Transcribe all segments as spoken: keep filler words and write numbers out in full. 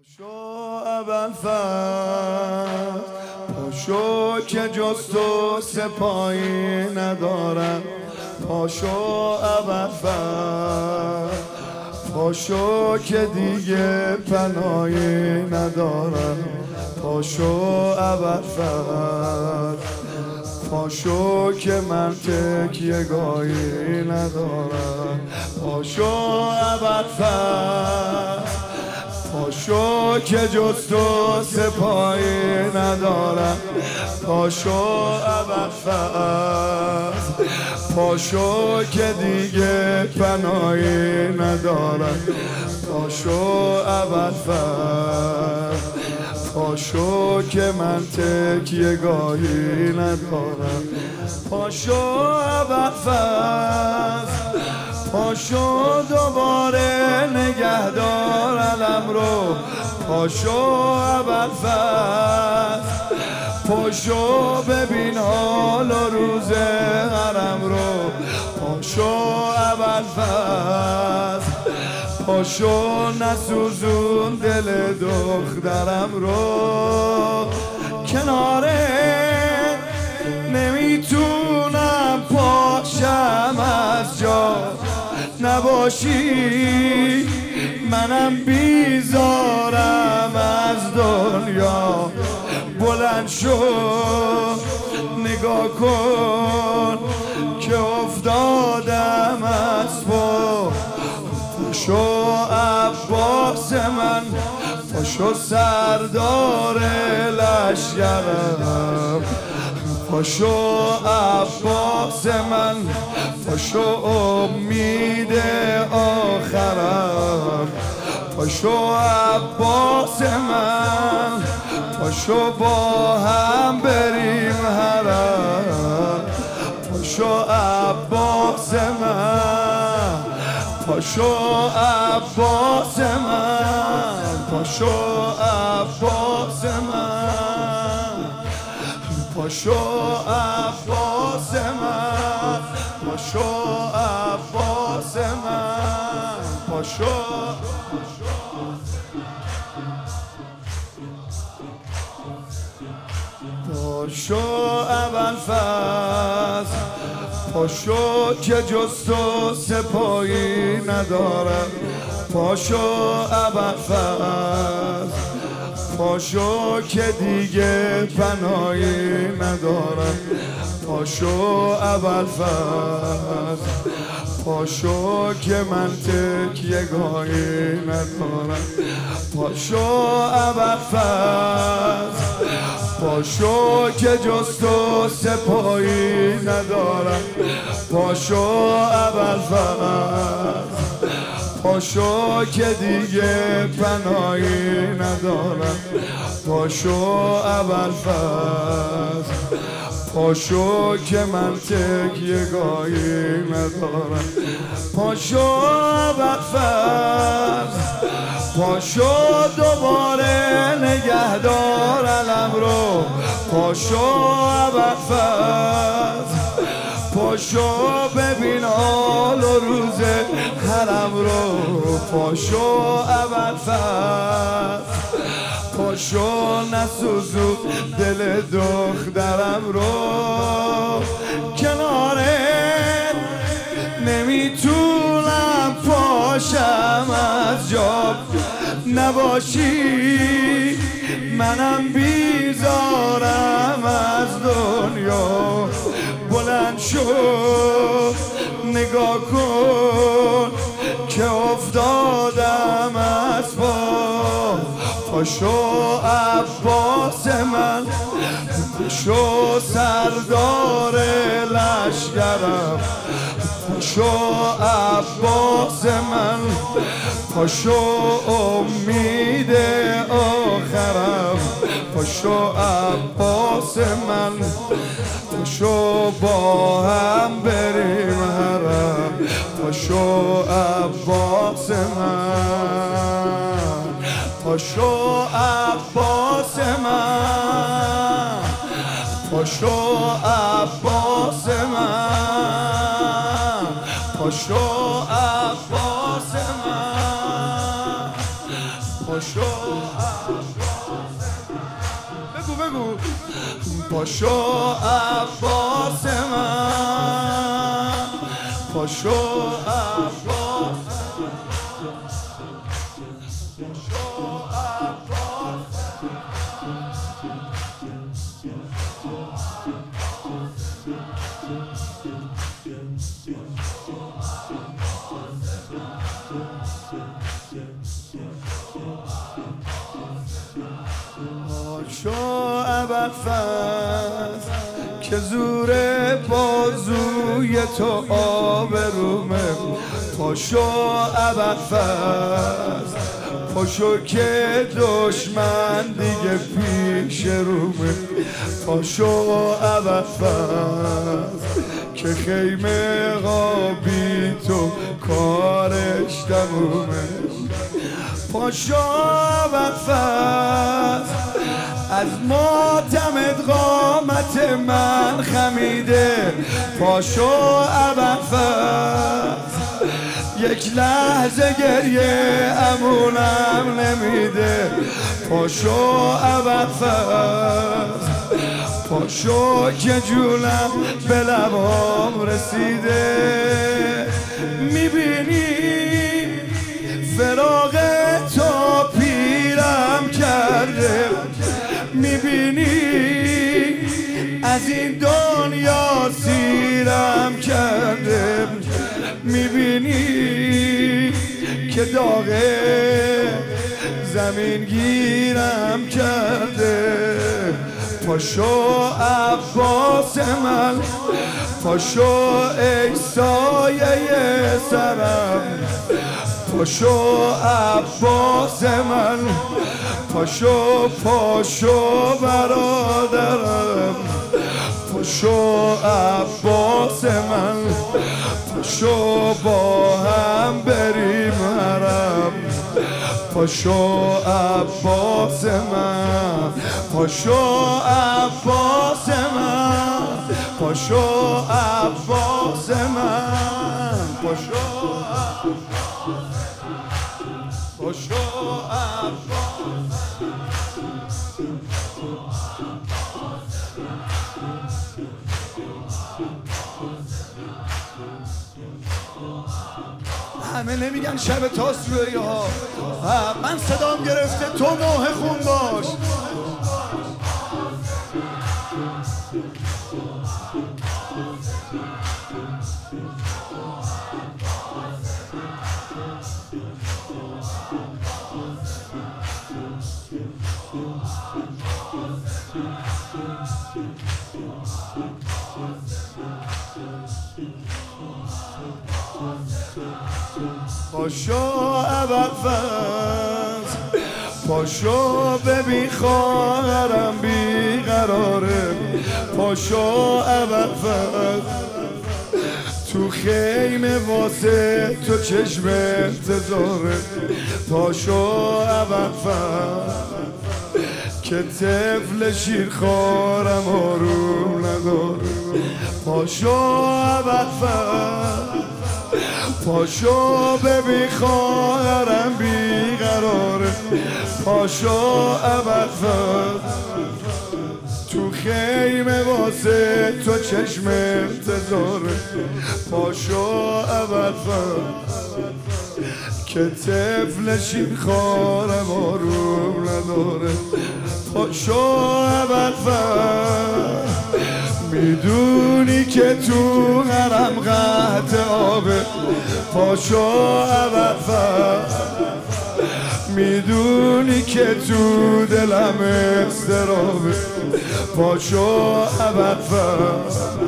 پاشو ابوالفضل، پاشو که جز تو سپاهی ندارم. پاشو ابوالفضل، پاشو که دیگه پناهی ندارم. پاشو ابوالفضل، پاشو که من تکیه گاهی ندارم. پاشو ابوالفضل، پاشو که جز تو سپاهی ندارم. پاشو ابوالفضل، پاشو که دیگه پناهی ندارم. پاشو ابوالفضل، پاشو که من تکیه گاهی ندارم. پاشو ابوالفضل، پاشو دوباره نگهدار علم رو. پاشو ابوالفضل، پاشو ببین حال و روز حرم رو. پاشو ابوالفضل، پاشو نسوزون دل دخترم رو. کناره نمیتونم پاشم از جا، نباشی منم بیزارم از دنیا. بلند شو نگاه کن که افتادم از پا. پاشو عباس من، پاشو سردار لشکرم. پاشو عباس من، پاشو امید آخرم. پاشو عباس من، پاشو با هم بریم حرم. پاشو عباس من، پاشو عباس من، پاشو عباس من، پاشو عباس من، پاشو عباس من، پاشو. پاشو ابوالفضل، پاشو که جز تو سپاهی ندارم. پاشو ابوالفضل، پاشو که دیگه پناهی ندارم. پاشو ابوالفضل، پاشو که من تکیه گاهی ندارم. پاشو ابوالفضل، پاشو که جز تو سپاهی ندارم. پاشو ابوالفضل، پاشو که دیگه پناهی ندارم. پاشو ابوالفضل، پاشو که من تکیه گاهی ندارم. پاشو ابوالفضل، پاشو دوباره نگهدار علم رو. پاشو ابوالفضل، پاشو ببین حال و روز حرم رو. پاشو ابوالفضل، پاشو نسوزون دل دخترم رو. کناره نمیتونم پاشم از جا، نباشی منم بیزارم از دنیا. بلند شو نگاه کن که افتادم از پا. پاشو عباس من، پاشو سردار لشکرم. پاشو عباس من، پاشو امید آخرم. پاشو عباس من، پاشو با هم بریم حرم. پاشو عباس من، پاشو عباس من، پاشو عباس من، پاشو عباس من، پاشو بگو بگو پاشو عباس من، پاشو عباس، پاشو عباس. پاشو ابوالفضل که زور بازوی تو آبرومه، پاشو ابوالفضل، پاشو که دشمن دیگه پیش رومه، پاشو ابوالفضل که خیمه قابی تو کارش تمومه، پاشو ابوالفضل از ماتمت قامت من خمیده، پاشو ابوالفضل یک لحظه گریه امونم نمیده، پاشو ابوالفضل، پاشو که جونم به لبام رسیده، میبینی فراق تو پیرم کرده، میبینی از این دنیا سیرم کرده، میبینی که داغ زمین گیرم کرده، پاشو عباس من، پاشو ای سایه سرم، پاشو عباس من، پاشو پاشو برادرم، پاشو عباس من، پاشو با هم بریم حرم، پاشو عباس من، پاشو عباس من، پاشو عباس من، پاشو پاشو عباس. همه نمیگن شب تاس روی ها، من صدام گرفته تو ماه خون باش. پاشو ابوالفضل، پاشو ببین خواهرم بیقراره، پاشو ابوالفضل تو خیمه واسه تو چشم انتظاره، پاشو ابوالفضل که طفل شیرخوارم آروم نداره، پاشو ابوالفضل، پاشو ببین خواهرم بیقراره، پاشو ابوالفضل تو خیمه واسه تو چشم انتظاره، پاشو ابوالفضل که طفل شیرخوارم آروم نداره، پاشو ابوالفضل میدونی که تو حرم قطع آبه، پاشو ابوالفضل میدونی که تو دلم اضطرابه، پاشو ابوالفضل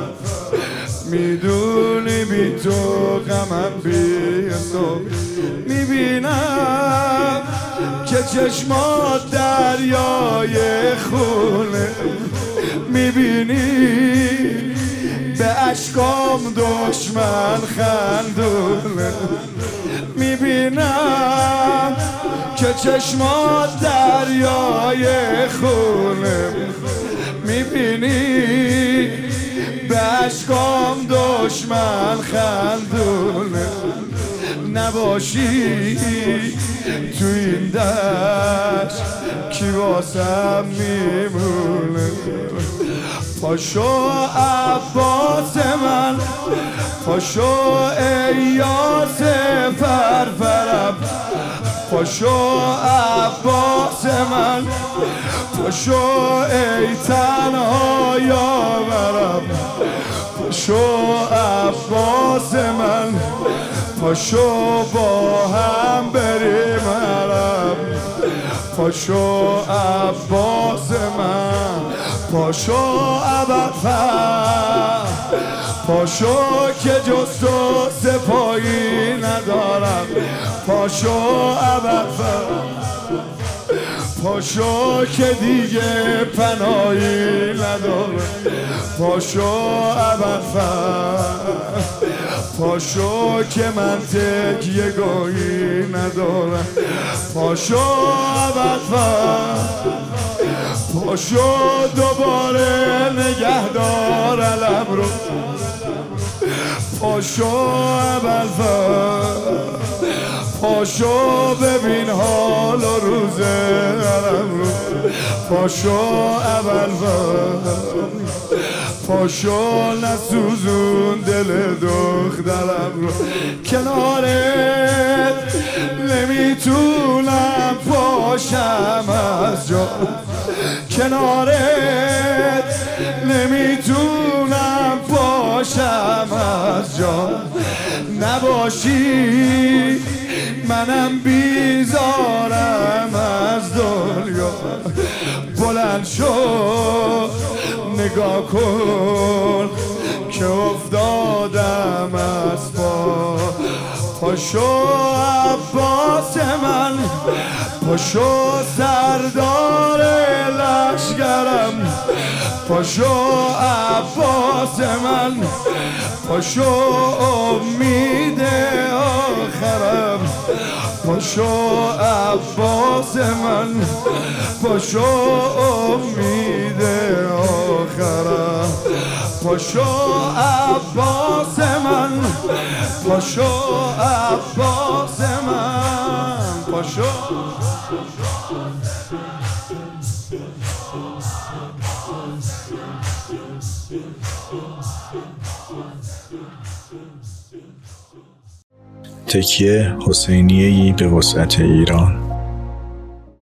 میدونی بی تو غمم بی حساب، میبینم که چشمات دریای خونه، میبینی به اشکام دشمن خندونه، میبینم که چشمات دریای خونه، میبینی به اشکام دشمن خندونه، نباشی تو این دشت کی واسم میمونه پاشو عباس من پاشو ای یاس فرفرم پاشو عباس من پاشو ای تنها یاورم پاشو عباس من پاشو با هم بریم حرم پاشو عباس من پاشو ابرفر پاشو که جز تو سپاهی ندارم پاشو ابرفر پاشو که دیگه پناهی ندارم پاشو ابرفر پاشو که من تکیه گاهی ندارم پاشو ابرفر پاشو دوباره نگهدار علم رو پاشو ابرفر پاشو ببین حال و روز علم رو پاشو ابرفر پاشو نسوزون دل دخترم رو کنارت نمیتونم پاشم از جا کنارت نمیتونم پاشم از جا نباشی منم بیزارم از دنیا بلند شو نگاه کن که افتادم از پا پاشو عباس من پاشو سردار لشکرم پاشو عباس من پاشو امید آخرم پاشو عباس من پاشو امید آخرم پاشو عباس من پاشو عباس من پاشو تکیه حسینیه‌ای به وسعت ایران.